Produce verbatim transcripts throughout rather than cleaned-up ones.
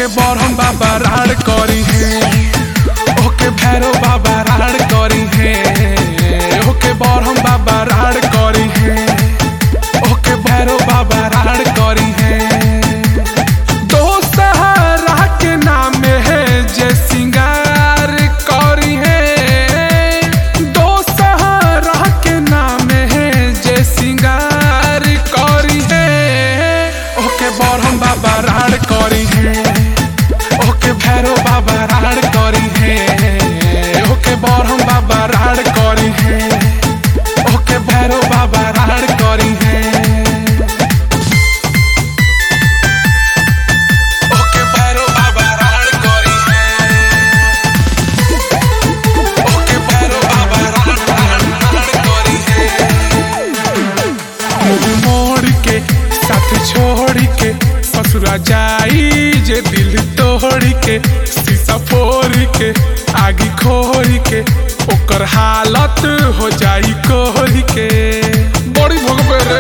ओके बरहम बाबा राड़ करी है, ओके भैरव बाबा राड़ करी है, ओके बरहम बाबा राड़ करी है, ओके भैरव बाबा राड़ करी है। दो सहारा के नाम है जय सिंगार करी है, दो सहारा के नाम है जय सिंगार करी है। ओके बरहम बाबा राड़ करी है, ओके भैरव बाबा राड़ करी है, ओके बरहम बाबा राड़ करी है, ओके भैरव बाबा राड़ करी है। ओके भैरव बाबा राड़ करी है, ओके भैरव बाबा राड़ करी है। मुँह मोड़ के साथ छोड़ के ससुरा जाई जे दिल तोड़ के, शीशा फोड़ के आगी खोड़ के ओकर हालत हो जाई कोड़ के। बड़ी भोगबे रे।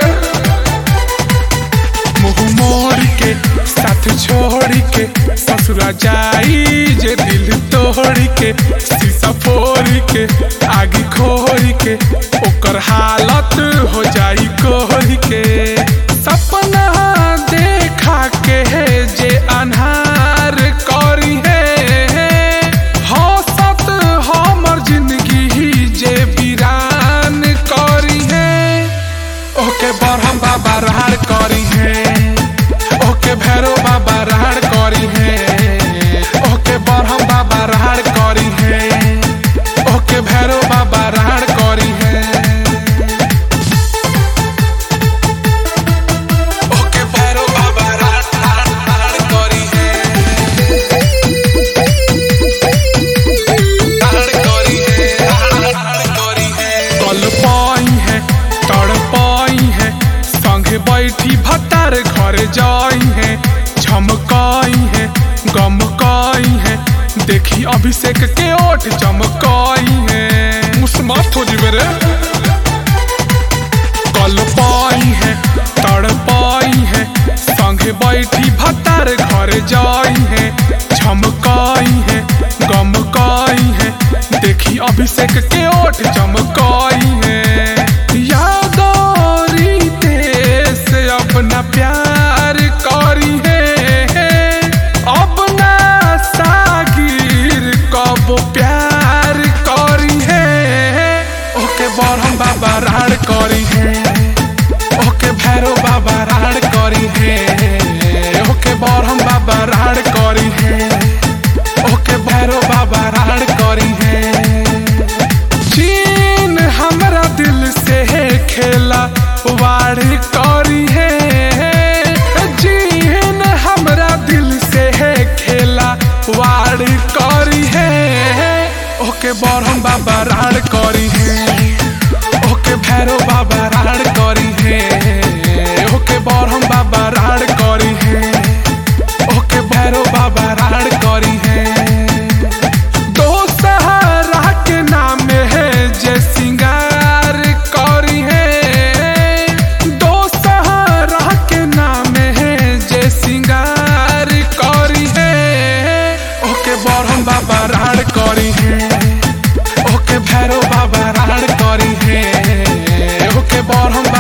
मुँह मोड़ के साथ छोड़ के ससुरा जाई जे दिल तोड़ के, शीशा फोड़ के आगी खोड़ के ओकर हालत हो जाई कोड़ के। सपना देखा के है जे अन्हार करी है, हौसत हमर जिंदगी जे वीरान करी है। ओके बरहम बाबा राड़ करी है, ओके भैरव बाबा राड़ करी है, ओके बरहम बाबा राड़ करी है, ओके भैरव बाबा राड़ करी है। बैठी भतार घर जाई है, झमकाई है गमकाई है, देखी अभिषेक के ओठ चमकाई है। मुस्मात हो जीवे रे। कल पाई है तड़पाई है, संगे बैठी भतार घर जाई है, झमकाई है गमकाई है, देखी अभिषेक के ओठ चमकाई है। अपना प्यार करी है, अपना सागिर कबो प्यार करी है। ओके बरहम बाबा राड़ करी है, ओके भैरव बाबा राड़ करी है, ओके बरहम बाबा राड़ करी है, ओके भैरव बाबा राड़ करी है। चीन हमरा दिल से है खेला वाड़ करी है, जीन हमरा दिल से है खेला वाड़ करी है। ओके बरहम बाबा राड़ करी है, ओके भैरव बाबा राड़ करी है, ओके बरहम बाबा राड़ करी है, ओके भैरव बाबा राड़ करी है। दो सहारा के नाम है जय सिंगार करी है, दो सहारा के नाम है जय सिंगार करी है। ओके बरहम बाबा राड़ करी है, ओके भैरव बाबा राड़ करी है, ओके बरहम